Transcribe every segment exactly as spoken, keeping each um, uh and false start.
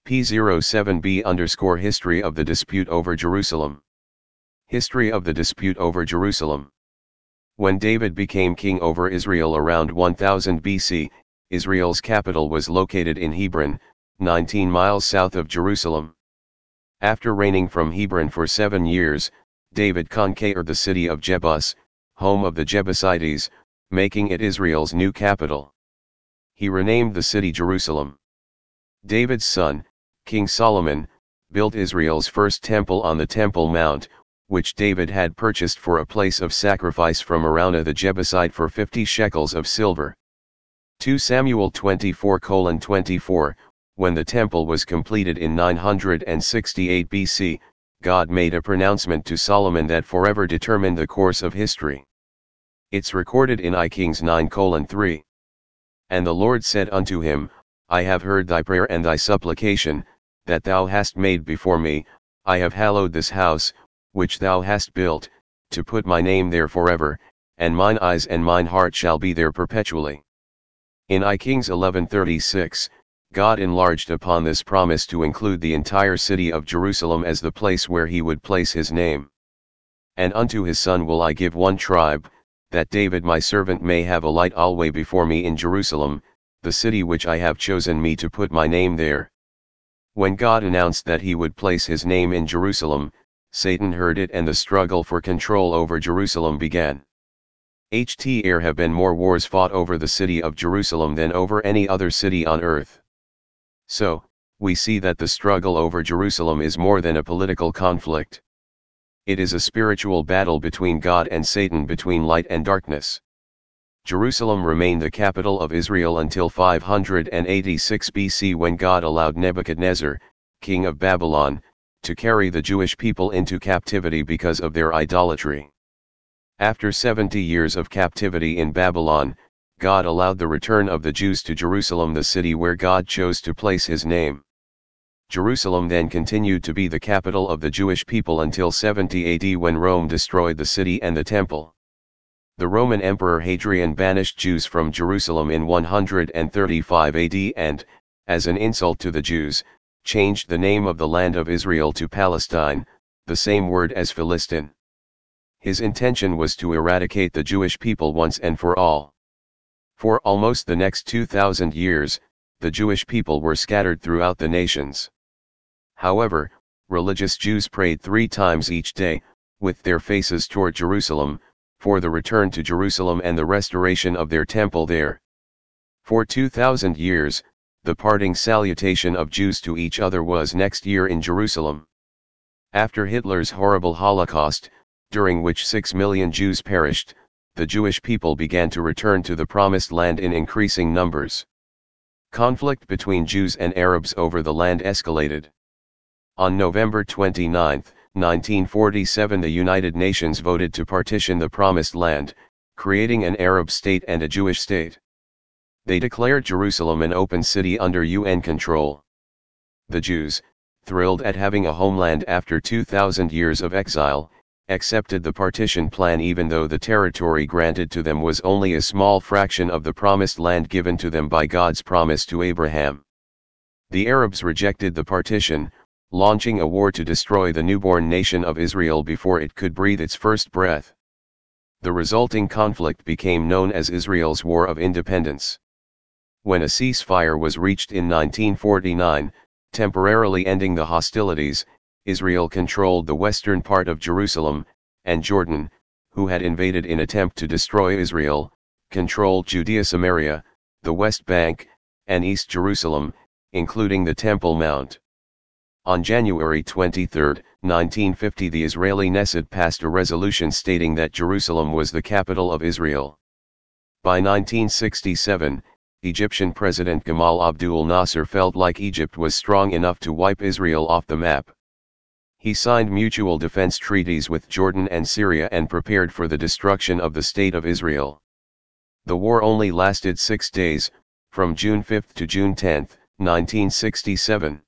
P zero seven B underscore History of the dispute over Jerusalem. History of the dispute over Jerusalem. When David became king over Israel around one thousand B C, Israel's capital was located in Hebron, nineteen miles south of Jerusalem. After reigning from Hebron for seven years, David conquered the city of Jebus, home of the Jebusites, making it Israel's new capital. He renamed the city Jerusalem. David's son, King Solomon, built Israel's first temple on the Temple Mount, which David had purchased for a place of sacrifice from Araunah the Jebusite for fifty shekels of silver. Second Samuel twenty-four twenty-four, when the temple was completed in nine hundred sixty-eight B C, God made a pronouncement to Solomon that forever determined the course of history. It's recorded in Second Kings nine three. And the Lord said unto him, I have heard thy prayer and thy supplication, that thou hast made before me. I have hallowed this house, which thou hast built, to put my name there forever, and mine eyes and mine heart shall be there perpetually. In Second Kings eleven thirty-six, God enlarged upon this promise to include the entire city of Jerusalem as the place where he would place his name. And unto his son will I give one tribe, that David my servant may have a light alway before me in Jerusalem, the city which I have chosen me to put my name there. When God announced that he would place his name in Jerusalem, Satan heard it and the struggle for control over Jerusalem began. There have been more wars fought over the city of Jerusalem than over any other city on earth. So, we see that the struggle over Jerusalem is more than a political conflict. It is a spiritual battle between God and Satan, between light and darkness. Jerusalem remained the capital of Israel until five hundred eighty-six B C, when God allowed Nebuchadnezzar, king of Babylon, to carry the Jewish people into captivity because of their idolatry. After seventy years of captivity in Babylon, God allowed the return of the Jews to Jerusalem, the city where God chose to place his name. Jerusalem then continued to be the capital of the Jewish people until seventy A D, when Rome destroyed the city and the temple. The Roman Emperor Hadrian banished Jews from Jerusalem in one hundred thirty-five A D and, as an insult to the Jews, changed the name of the land of Israel to Palestine, the same word as Philistine. His intention was to eradicate the Jewish people once and for all. For almost the next two thousand years, the Jewish people were scattered throughout the nations. However, religious Jews prayed three times each day, with their faces toward Jerusalem, for the return to Jerusalem and the restoration of their temple there. For two thousand years, the parting salutation of Jews to each other was next year in Jerusalem. After Hitler's horrible Holocaust, during which six million Jews perished, the Jewish people began to return to the Promised Land in increasing numbers. Conflict between Jews and Arabs over the land escalated. On November twenty-ninth, nineteen forty-seven, the United Nations voted to partition the Promised Land, creating an Arab state and a Jewish state. They declared Jerusalem an open city under U N control. The Jews, thrilled at having a homeland after two thousand years of exile, accepted the partition plan even though the territory granted to them was only a small fraction of the Promised Land given to them by God's promise to Abraham. The Arabs rejected the partition, launching a war to destroy the newborn nation of Israel before it could breathe its first breath. The resulting conflict became known as Israel's War of Independence. When a ceasefire was reached in nineteen forty-nine, temporarily ending the hostilities, Israel controlled the western part of Jerusalem, and Jordan, who had invaded in attempt to destroy Israel, controlled Judea, Samaria, the West Bank, and East Jerusalem, including the Temple Mount. On January twenty-third, nineteen fifty, the Israeli Knesset passed a resolution stating that Jerusalem was the capital of Israel. By nineteen sixty-seven, Egyptian President Gamal Abdul Nasser felt like Egypt was strong enough to wipe Israel off the map. He signed mutual defense treaties with Jordan and Syria and prepared for the destruction of the State of Israel. The war only lasted six days, from June fifth to June tenth, nineteen sixty-seven.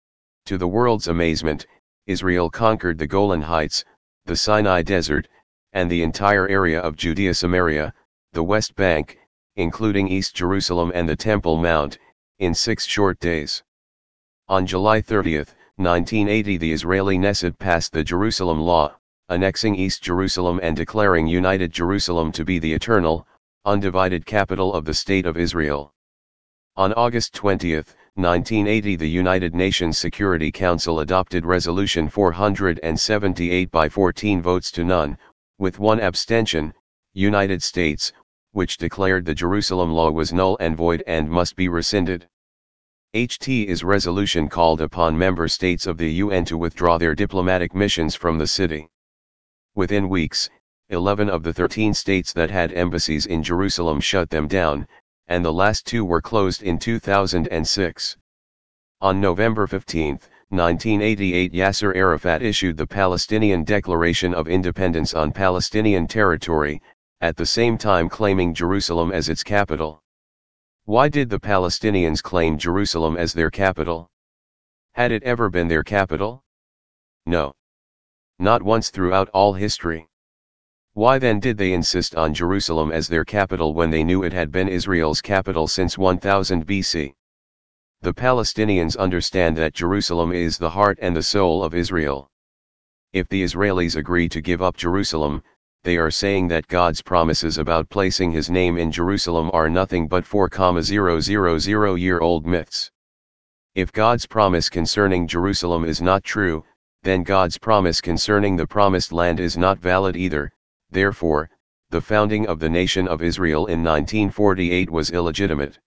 To the world's amazement, Israel conquered the Golan Heights, the Sinai Desert, and the entire area of Judea, Samaria, the West Bank, including East Jerusalem and the Temple Mount, in six short days. On July thirtieth, nineteen eighty, the Israeli Knesset passed the Jerusalem Law, annexing East Jerusalem and declaring United Jerusalem to be the eternal, undivided capital of the State of Israel. On August twentieth, nineteen eighty, the United Nations Security Council adopted Resolution four hundred seventy-eight by fourteen votes to none, with one abstention, United States, which declared the Jerusalem Law was null and void and must be rescinded. H T is resolution called upon member states of the U N to withdraw their diplomatic missions from the city. Within weeks, eleven of the thirteen states that had embassies in Jerusalem shut them down, and the last two were closed in two thousand six. On November fifteenth, nineteen eighty-eight, Yasser Arafat issued the Palestinian Declaration of Independence on Palestinian territory, at the same time claiming Jerusalem as its capital. Why did the Palestinians claim Jerusalem as their capital? Had it ever been their capital? No. Not once throughout all history. Why then did they insist on Jerusalem as their capital when they knew it had been Israel's capital since one thousand B C? The Palestinians understand that Jerusalem is the heart and the soul of Israel. If the Israelis agree to give up Jerusalem, they are saying that God's promises about placing his name in Jerusalem are nothing but four thousand year old myths. If God's promise concerning Jerusalem is not true, then God's promise concerning the promised land is not valid either. Therefore, the founding of the nation of Israel in nineteen forty-eight was illegitimate.